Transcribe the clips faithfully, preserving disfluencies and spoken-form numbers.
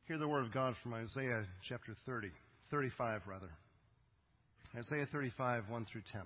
Hear the word of God from Isaiah chapter thirty, thirty-five rather. Isaiah thirty-five, one through ten.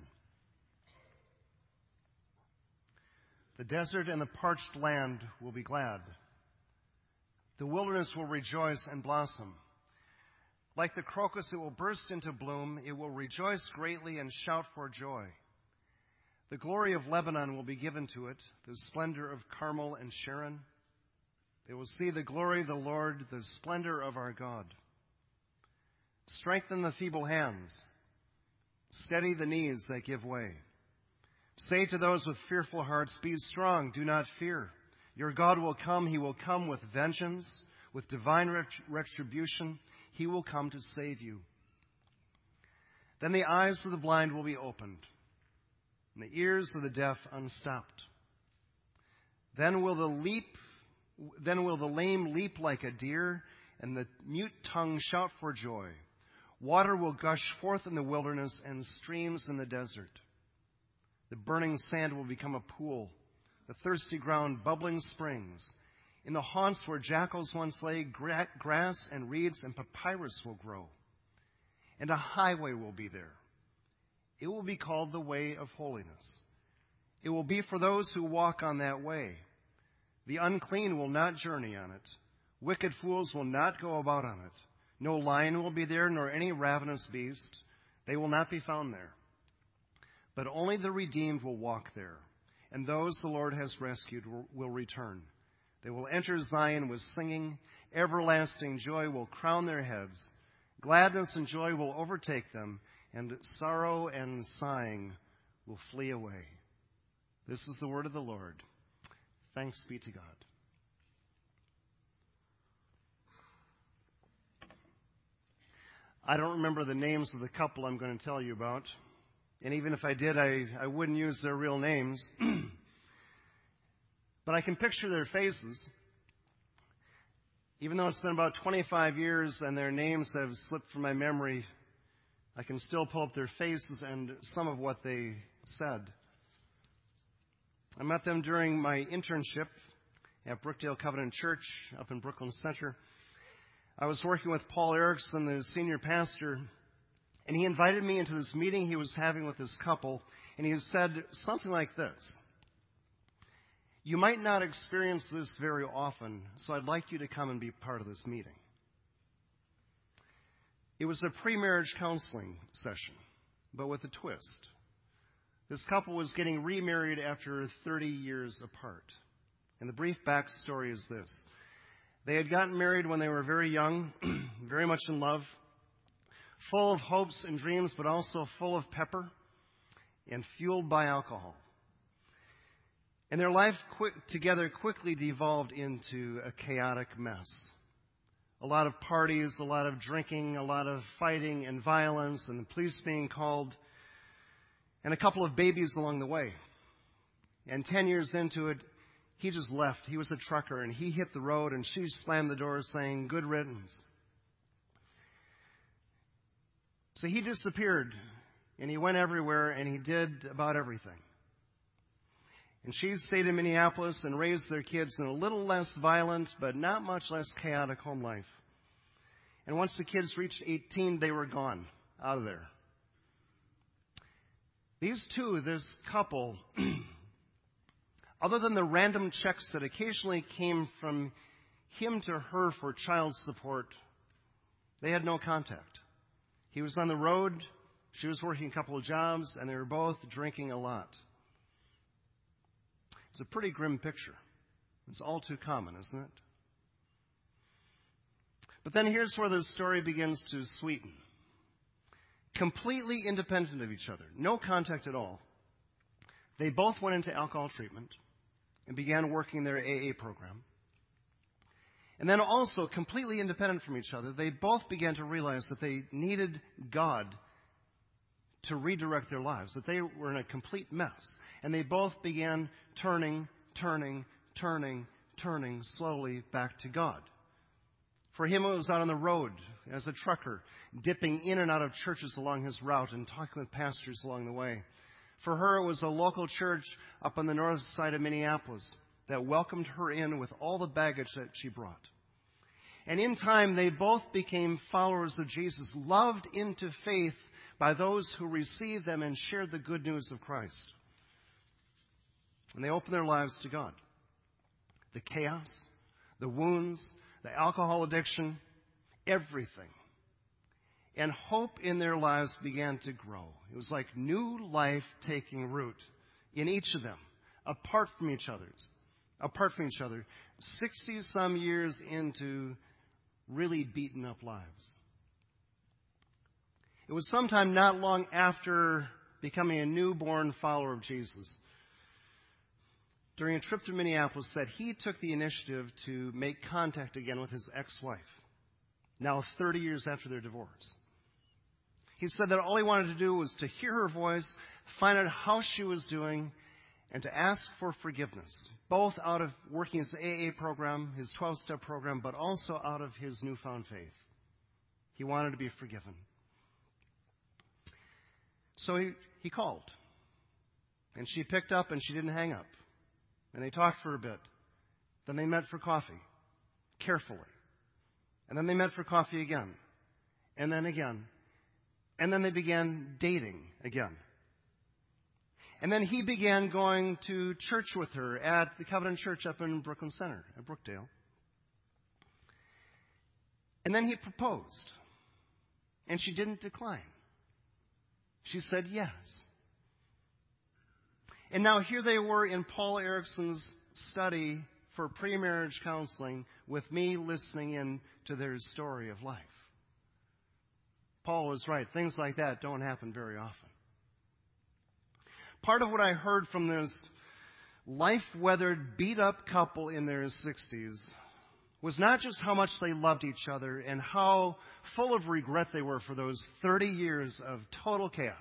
The desert and the parched land will be glad. The wilderness will rejoice and blossom. Like the crocus, it will burst into bloom. It will rejoice greatly and shout for joy. The glory of Lebanon will be given to it, the splendor of Carmel and Sharon. They will see the glory of the Lord, the splendor of our God. Strengthen the feeble hands. Steady the knees that give way. Say to those with fearful hearts, be strong, do not fear. Your God will come. He will come with vengeance, with divine retribution. He will come to save you. Then the eyes of the blind will be opened, and the ears of the deaf unstopped. Then will the leap Then will the lame leap like a deer, and the mute tongue shout for joy. Water will gush forth in the wilderness and streams in the desert. The burning sand will become a pool, the thirsty ground bubbling springs. In the haunts where jackals once lay, gra- grass and reeds and papyrus will grow. And a highway will be there. It will be called the way of holiness. It will be for those who walk on that way. The unclean will not journey on it. Wicked fools will not go about on it. No lion will be there, nor any ravenous beast. They will not be found there. But only the redeemed will walk there, and those the Lord has rescued will return. They will enter Zion with singing. Everlasting joy will crown their heads. Gladness and joy will overtake them, and sorrow and sighing will flee away. This is the word of the Lord. Thanks be to God. I don't remember the names of the couple I'm going to tell you about. And even if I did, I, I wouldn't use their real names. But I can picture their faces. Even though it's been about twenty-five years and their names have slipped from my memory, I can still pull up their faces and some of what they said. I met them during my internship at Brookdale Covenant Church up in Brooklyn Center. I was working with Paul Erickson, the senior pastor, and he invited me into this meeting he was having with this couple, and he said something like this: you might not experience this very often, so I'd like you to come and be part of this meeting. It was a pre-marriage counseling session, but with a twist. This couple was getting remarried after thirty years apart. And the brief backstory is this. They had gotten married when they were very young, very much in love, full of hopes and dreams, but also full of pepper and fueled by alcohol. And their life quick, together quickly devolved into a chaotic mess. A lot of parties, a lot of drinking, a lot of fighting and violence, and the police being called, and a couple of babies along the way. And ten years into it, he just left. He was a trucker, and he hit the road, and she slammed the door saying, good riddance. So he disappeared, and he went everywhere, and he did about everything. And she stayed in Minneapolis and raised their kids in a little less violent, but not much less chaotic home life. And once the kids reached eighteen, they were gone, out of there. These two, this couple, other than the random checks that occasionally came from him to her for child support, they had no contact. He was on the road, she was working a couple of jobs, and they were both drinking a lot. It's a pretty grim picture. It's all too common, isn't it? But then here's where the story begins to sweeten. Completely independent of each other, no contact at all, they both went into alcohol treatment and began working their A A program. And then also, completely independent from each other, they both began to realize that they needed God to redirect their lives, that they were in a complete mess. And they both began turning, turning, turning, turning slowly back to God. For him, it was out on the road as a trucker, dipping in and out of churches along his route and talking with pastors along the way. For her, it was a local church up on the north side of Minneapolis that welcomed her in with all the baggage that she brought. And in time, they both became followers of Jesus, loved into faith by those who received them and shared the good news of Christ. And they opened their lives to God. The chaos, the wounds, the alcohol addiction, everything. And hope in their lives began to grow. It was like new life taking root in each of them, apart from each other's, apart from each other, sixty-some years into really beaten up lives. It was sometime not long after becoming a newborn follower of Jesus, during a trip to Minneapolis, that he took the initiative to make contact again with his ex-wife, now thirty years after their divorce. He said that all he wanted to do was to hear her voice, find out how she was doing, and to ask for forgiveness, both out of working his A A program, his twelve-step program, but also out of his newfound faith. He wanted to be forgiven. So he, he called, and she picked up, and she didn't hang up. And they talked for a bit. Then they met for coffee, carefully. And then they met for coffee again, and then again. And then they began dating again. And then he began going to church with her at the Covenant Church up in Brooklyn Center, at Brookdale. And then he proposed. And she didn't decline. She said yes. And now here they were in Paul Erickson's study for pre-marriage counseling, with me listening in to their story of life. Paul was right. Things like that don't happen very often. Part of what I heard from this life-weathered, beat-up couple in their sixties was not just how much they loved each other and how full of regret they were for those thirty years of total chaos.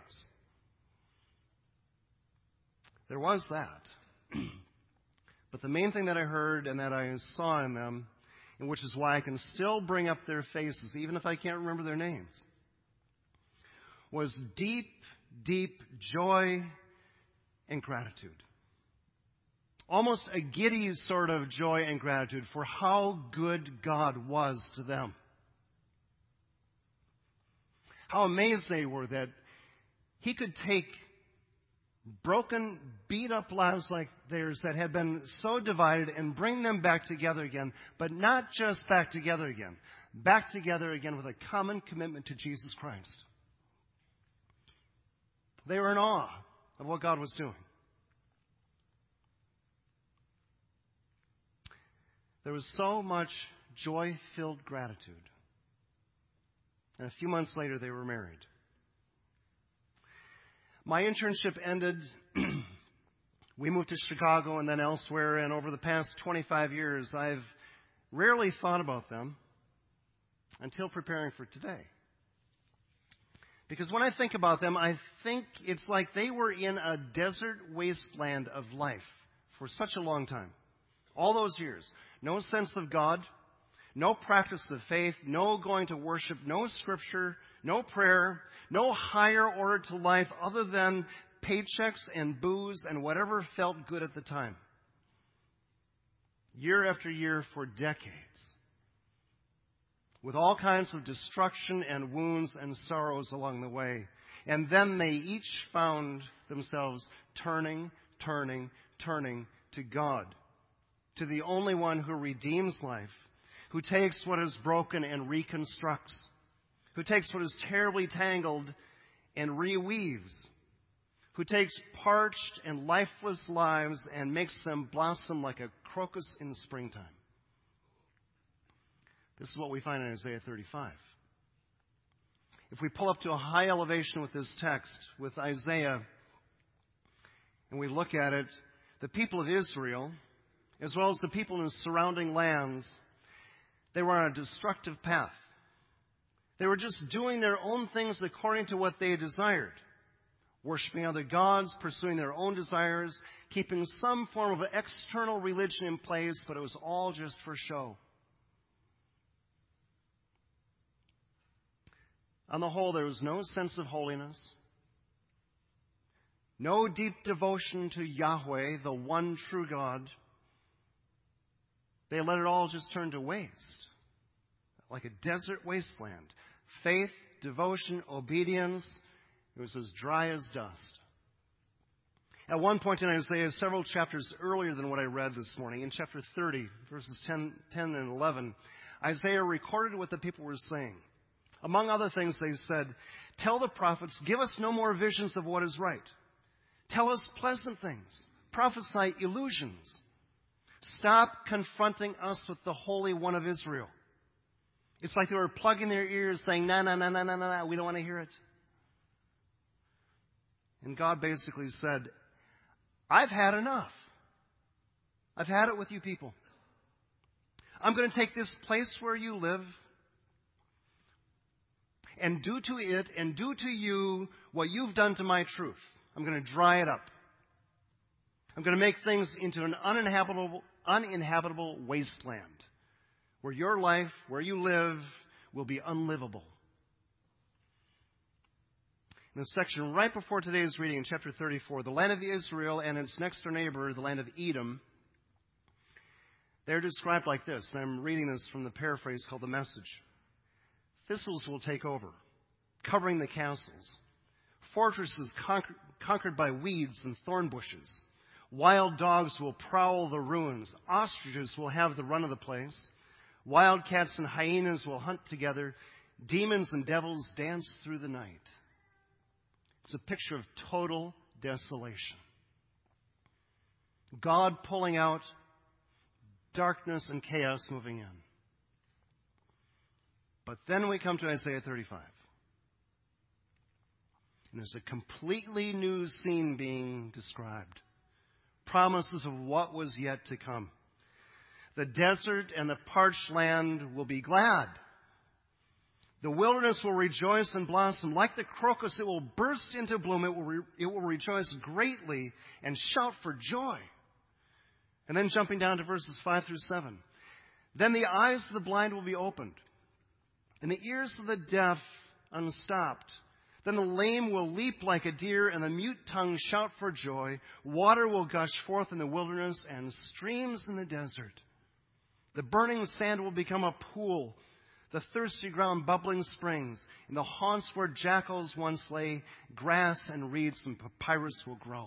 There was that. But the main thing that I heard and that I saw in them, and which is why I can still bring up their faces, even if I can't remember their names, was deep, deep joy and gratitude. Almost a giddy sort of joy and gratitude for how good God was to them. How amazed they were that He could take broken, beat-up lives like theirs that had been so divided and bring them back together again, but not just back together again, back together again with a common commitment to Jesus Christ. They were in awe of what God was doing. There was so much joy-filled gratitude. And a few months later, they were married. My internship ended. We moved to Chicago and then elsewhere. And over the past twenty-five years, I've rarely thought about them until preparing for today. Because when I think about them, I think it's like they were in a desert wasteland of life for such a long time. All those years. No sense of God, no practice of faith, no going to worship, no scripture, no prayer, no higher order to life other than paychecks and booze and whatever felt good at the time. Year after year for decades. With all kinds of destruction and wounds and sorrows along the way. And then they each found themselves turning, turning, turning to God. To the only one who redeems life. Who takes what is broken and reconstructs. Who takes what is terribly tangled and reweaves. Who takes parched and lifeless lives and makes them blossom like a crocus in springtime. This is what we find in Isaiah thirty-five. If we pull up to a high elevation with this text, with Isaiah, and we look at it, the people of Israel, as well as the people in the surrounding lands, they were on a destructive path. They were just doing their own things according to what they desired. Worshipping other gods, pursuing their own desires, keeping some form of external religion in place, but it was all just for show. On the whole, there was no sense of holiness, no deep devotion to Yahweh, the one true God. They let it all just turn to waste. like a desert wasteland. Faith, devotion, obedience, it was as dry as dust. At one point in Isaiah, several chapters earlier than what I read this morning, in chapter thirty, verses ten, ten and eleven, Isaiah recorded what the people were saying. Among other things, they said, "Tell the prophets, give us no more visions of what is right. Tell us pleasant things. Prophesy illusions. Stop confronting us with the Holy One of Israel." It's like they were plugging their ears saying, no, no, no, no, no, no, no, we don't want to hear it. And God basically said, I've had enough. I've had it with you people. I'm going to take this place where you live and do to it and do to you what you've done to my truth. I'm going to dry it up. I'm going to make things into an uninhabitable, uninhabitable wasteland where your life, where you live, will be unlivable. In the section right before today's reading, in chapter thirty-four, the land of Israel and its next door neighbor, the land of Edom, they're described like this. And I'm reading this from the paraphrase called The Message. Thistles will take over, covering the castles. Fortresses conquer, conquered by weeds and thorn bushes. Wild dogs will prowl the ruins. Ostriches will have the run of the place. Wildcats and hyenas will hunt together. Demons and devils dance through the night. It's a picture of total desolation. God pulling out, darkness and chaos moving in. But then we come to Isaiah thirty-five. And there's a completely new scene being described. Promises of what was yet to come. The desert and the parched land will be glad. The wilderness will rejoice and blossom. Like the crocus, it will burst into bloom. It will, re- it will rejoice greatly and shout for joy. And then jumping down to verses five through seven. Then the eyes of the blind will be opened, and the ears of the deaf unstopped. Then the lame will leap like a deer, and the mute tongue shout for joy. Water will gush forth in the wilderness and streams in the desert. The burning sand will become a pool, the thirsty ground bubbling springs. In the haunts where jackals once lay, grass and reeds and papyrus will grow.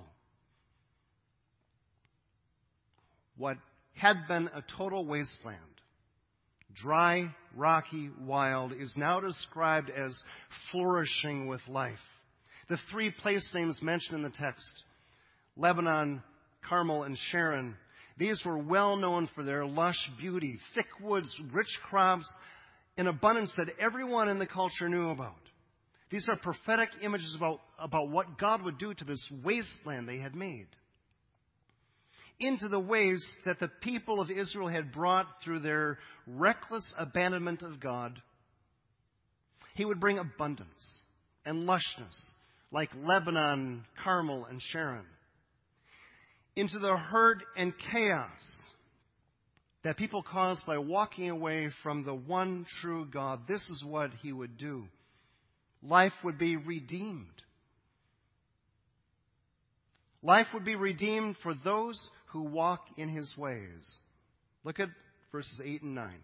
What had been a total wasteland, dry, rocky, wild, is now described as flourishing with life. The three place names mentioned in the text, Lebanon, Carmel, and Sharon, these were well known for their lush beauty, thick woods, rich crops, an abundance that everyone in the culture knew about. These are prophetic images about, about what God would do to this wasteland they had made. Into the waste that the people of Israel had brought through their reckless abandonment of God, He would bring abundance and lushness like Lebanon, Carmel, and Sharon. Into the hurt and chaos that people caused by walking away from the one true God, this is what He would do. Life would be redeemed. Life would be redeemed for those who walk in His ways. Look at verses eight and nine.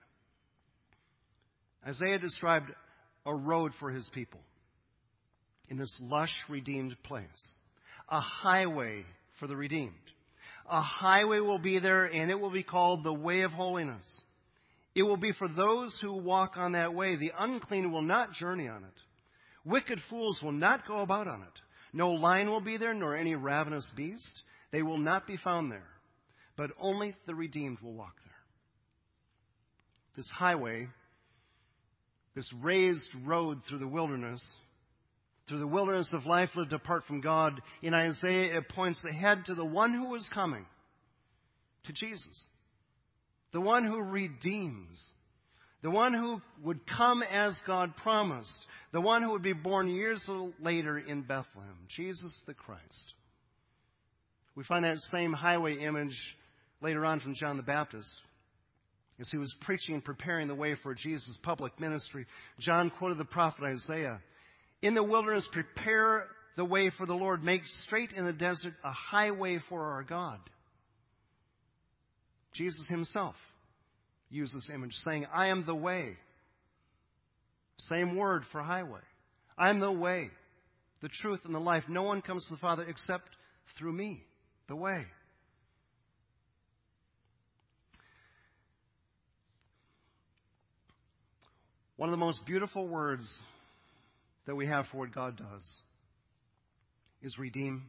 Isaiah described a road for His people in this lush, redeemed place. A highway for the redeemed. A highway will be there, and it will be called the way of holiness. It will be for those who walk on that way. The unclean will not journey on it. Wicked fools will not go about on it. No lion will be there, nor any ravenous beast. They will not be found there. But only the redeemed will walk there. This highway, this raised road through the wilderness, through the wilderness of life lived apart from God, in Isaiah it points ahead to the one who was coming, to Jesus. The one who redeems. The one who would come as God promised. The one who would be born years later in Bethlehem. Jesus the Christ. We find that same highway image later on from John the Baptist. As he was preaching and preparing the way for Jesus' public ministry, John quoted the prophet Isaiah. In the wilderness, prepare the way for the Lord. Make straight in the desert a highway for our God. Jesus Himself used this image, saying, I am the way, Same word for highway. I'm the way, the truth, and the life. No one comes to the Father except through me, the way. One of the most beautiful words that we have for what God does is redeem.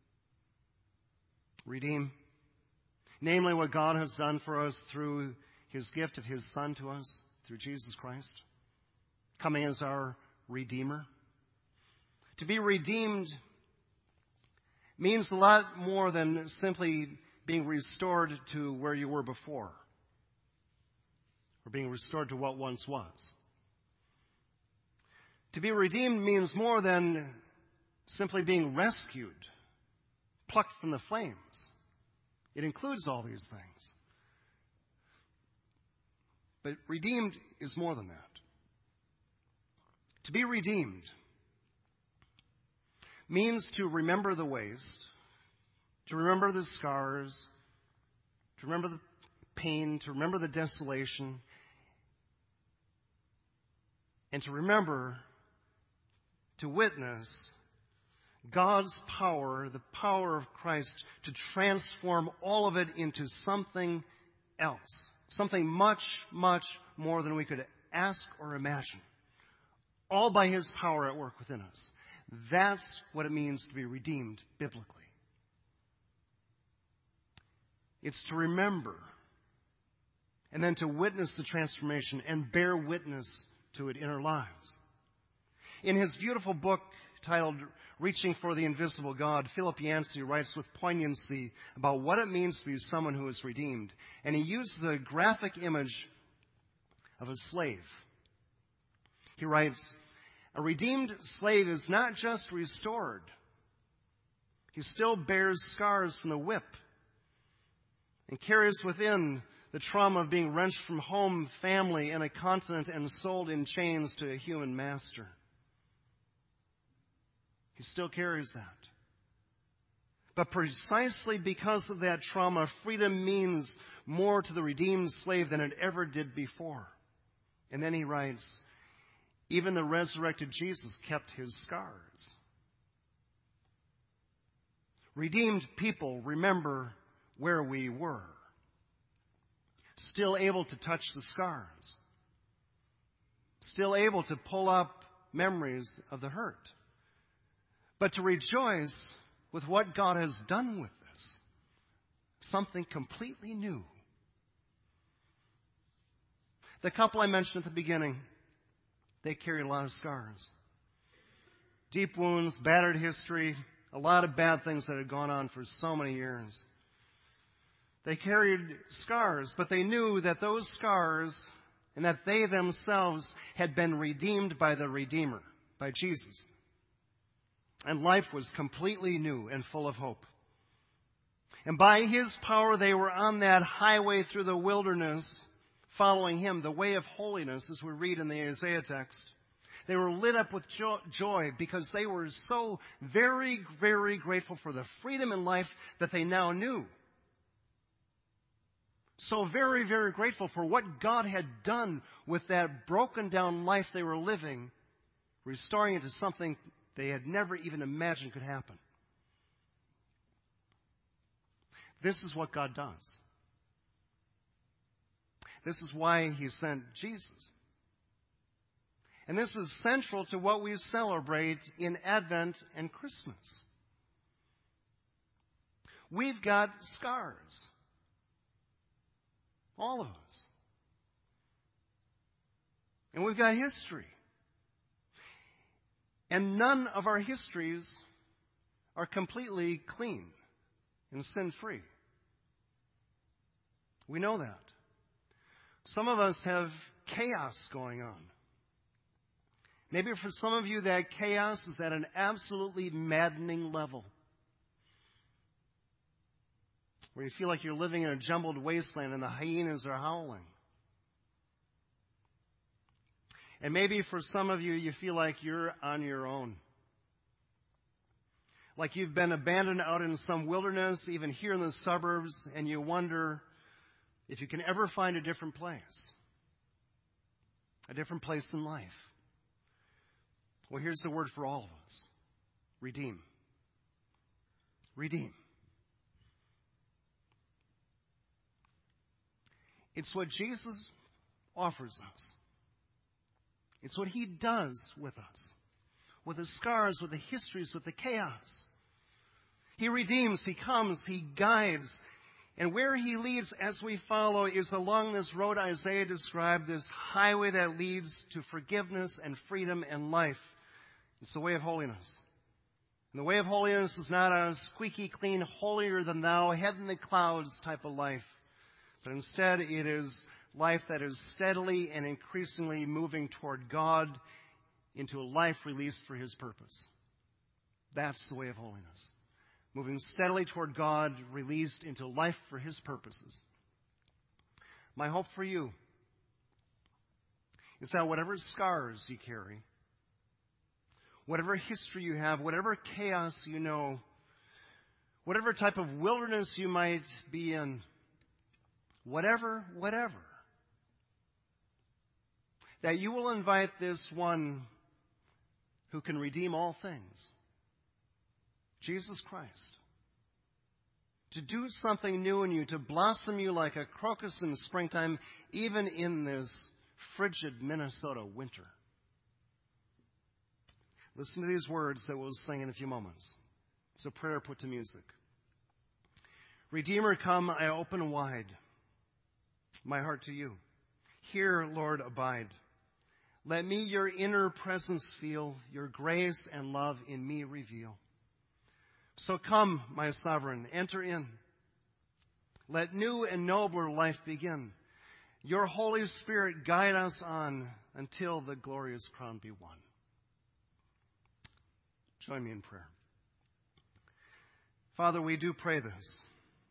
Redeem. Namely, what God has done for us through His gift of His Son to us, through Jesus Christ, coming as our Redeemer. To be redeemed means a lot more than simply being restored to where you were before, or being restored to what once was. To be redeemed means more than simply being rescued, plucked from the flames. It includes all these things. But redeemed is more than that. To be redeemed means to remember the waste, to remember the scars, to remember the pain, to remember the desolation, and to remember, to witness God's power, the power of Christ, to transform all of it into something else. Something much, much more than we could ask or imagine. All by His power at work within us. That's what it means to be redeemed biblically. It's to remember and then to witness the transformation and bear witness to it in our lives. In his beautiful book titled Reaching for the Invisible God, Philip Yancey writes with poignancy about what it means to be someone who is redeemed. And he uses a graphic image of a slave. He writes, a redeemed slave is not just restored. He still bears scars from the whip and carries within the trauma of being wrenched from home, family, and a continent and sold in chains to a human master. He still carries that. But precisely because of that trauma, freedom means more to the redeemed slave than it ever did before. And then he writes, even the resurrected Jesus kept his scars. Redeemed people remember where we were, still able to touch the scars, still able to pull up memories of the hurt, but to rejoice with what God has done with this, something completely new. The couple I mentioned at the beginning, they carried a lot of scars. Deep wounds, battered history, a lot of bad things that had gone on for so many years. They carried scars, but they knew that those scars and that they themselves had been redeemed by the Redeemer, by Jesus. And life was completely new and full of hope. And by His power, they were on that highway through the wilderness, following Him, the way of holiness, as we read in the Isaiah text. They were lit up with joy because they were so very, very grateful for the freedom in life that they now knew. So very, very grateful for what God had done with that broken down life they were living, restoring it to something they had never even imagined could happen. This is what God does. This is why He sent Jesus. And this is central to what we celebrate in Advent and Christmas. We've got scars. All of us. And we've got history. And none of our histories are completely clean and sin-free. We know that. Some of us have chaos going on. Maybe for some of you that chaos is at an absolutely maddening level, where you feel like you're living in a jumbled wasteland and the hyenas are howling. And maybe for some of you, you feel like you're on your own. Like you've been abandoned out in some wilderness, even here in the suburbs, and you wonder if you can ever find a different place. A different place in life. Well, here's the word for all of us. Redeem. Redeem. It's what Jesus offers us. It's what he does with us. With the scars, with the histories, with the chaos. He redeems, he comes, he guides. And where he leads as we follow is along this road Isaiah described, this highway that leads to forgiveness and freedom and life. It's the way of holiness. And the way of holiness is not a squeaky clean, holier than thou, head in the clouds type of life. But instead it is life that is steadily and increasingly moving toward God into a life released for his purpose. That's the way of holiness. Moving steadily toward God, released into life for his purposes. My hope for you is that whatever scars you carry, whatever history you have, whatever chaos you know, whatever type of wilderness you might be in, whatever, whatever, that you will invite this one who can redeem all things, Jesus Christ, to do something new in you, to blossom you like a crocus in springtime, even in this frigid Minnesota winter. Listen to these words that we'll sing in a few moments. It's a prayer put to music. Redeemer, come, I open wide my heart to you. Here, Lord, abide. Let me your inner presence feel, your grace and love in me reveal. So come, my sovereign, enter in. Let new and nobler life begin. Your Holy Spirit guide us on until the glorious crown be won. Join me in prayer. Father, we do pray this.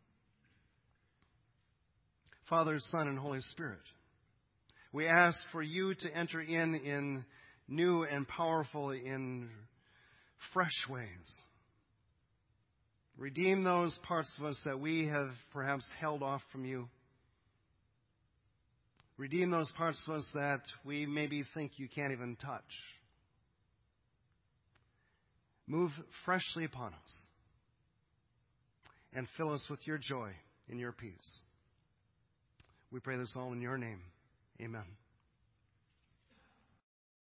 Father, Son, and Holy Spirit, we ask for you to enter in in new and powerful, in fresh ways. Redeem those parts of us that we have perhaps held off from you. Redeem those parts of us that we maybe think you can't even touch. Move freshly upon us and fill us with your joy and your peace. We pray this all in your name. Amen.